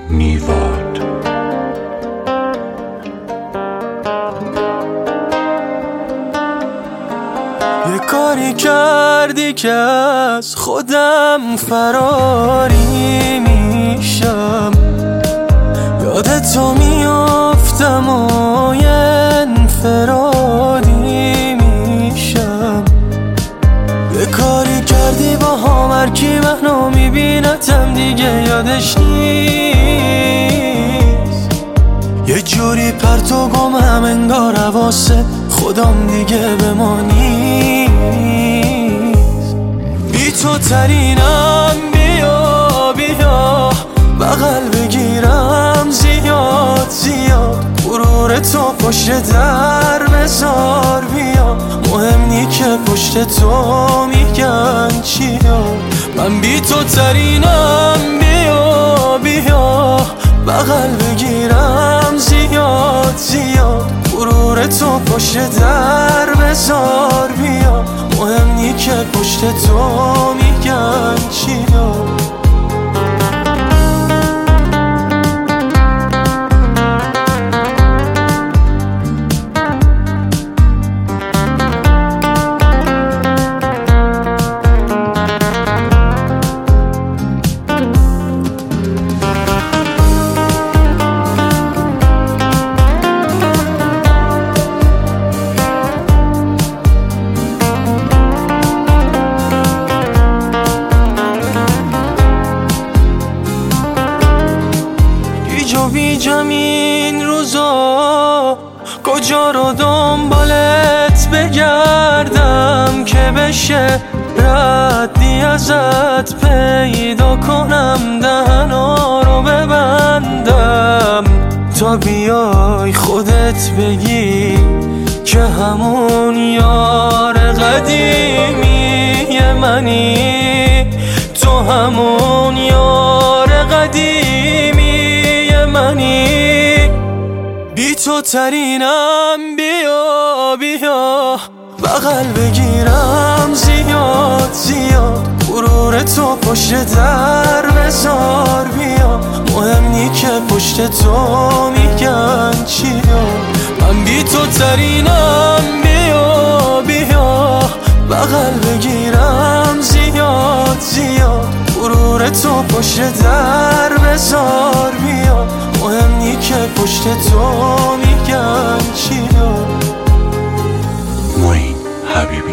نیواد. یه کاری کردی که از خودم فراری میشم، یادتو میافتم و یه انفرادی میشم. یه کاری کردی با هم هرکی منو میبینتم دیگه یادش نیست، یه جوری پرتو گمم انگار حواسه خودم دیگه به ما نیست. بی تو ترینم، بیا بیا بغل بگیرم زیاد زیاد، غرور تو پشت در بذار بیا، مهم نی که پشت تو میگن چیا. من بی تو ترینم، بیا بیا بغل بگیرم زیاد زیاد، غرور تو پشت در بذار بیا، مهم نی که پشت تو میگن چیا. بیجام این روزا کجا رو دنبالت بگردم که بشه ردی ازت پیدا کنم، دهنا رو ببندم تا بیای خودت بگی که همون یار قدیمی منی، تو همون یار قدیمی منی. بی تو ترینم، بیا بیا بغل بگیرم زیاد زیاد، غرور تو پشت در بذار بیا، مهم نی که پشت تو میگن چیا. من بی تو ترینم، بیا بیا بغل بگیرم زیاد زیاد، غرور تو پشت در بذار بیا، مهم نی که پشت تو میگن چیا. معین حبیبی.